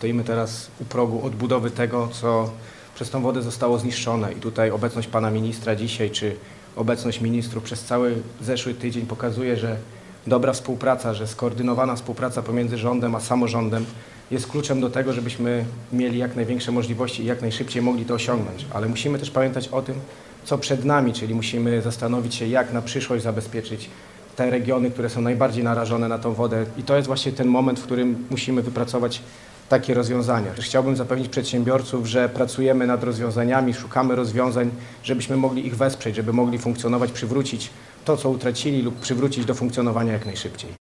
Stoimy teraz u progu odbudowy tego, co przez tą wodę zostało zniszczone i tutaj obecność pana ministra dzisiaj, czy obecność ministrów przez cały zeszły tydzień pokazuje, że dobra współpraca, że skoordynowana współpraca pomiędzy rządem a samorządem jest kluczem do tego, żebyśmy mieli jak największe możliwości i jak najszybciej mogli to osiągnąć. Ale musimy też pamiętać o tym, co przed nami, czyli musimy zastanowić się, jak na przyszłość zabezpieczyć te regiony, które są najbardziej narażone na tą wodę. I to jest właśnie ten moment, w którym musimy wypracować takie rozwiązania. Też chciałbym zapewnić przedsiębiorców, że pracujemy nad rozwiązaniami, szukamy rozwiązań, żebyśmy mogli ich wesprzeć, żeby mogli funkcjonować, przywrócić to, co utracili lub przywrócić do funkcjonowania jak najszybciej.